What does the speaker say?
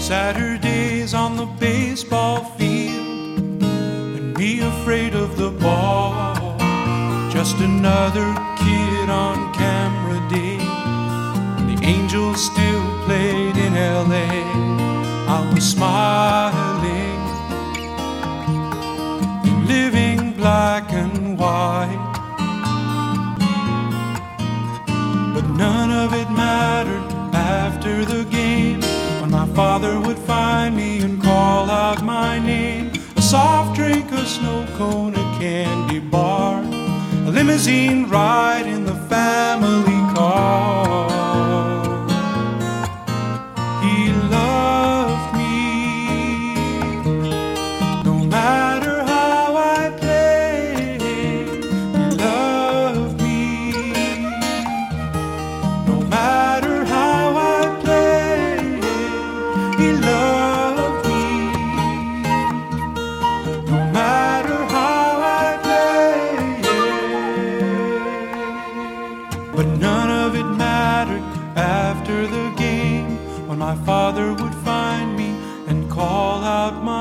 Saturdays on the baseball field and be afraid of the ball. Just another kid on camera day. The Angels still played in LA. I was smiling, living black and white. But none of it mattered after the game, when my father would find me and call out my name. A soft drink, a snow cone, a candy bar, a limousine ride in the family car. He loved me, no matter how I played. He loved me, no matter how I played. He loved me, no matter how I played. But none of it mattered after the game, when my father would find me and call out my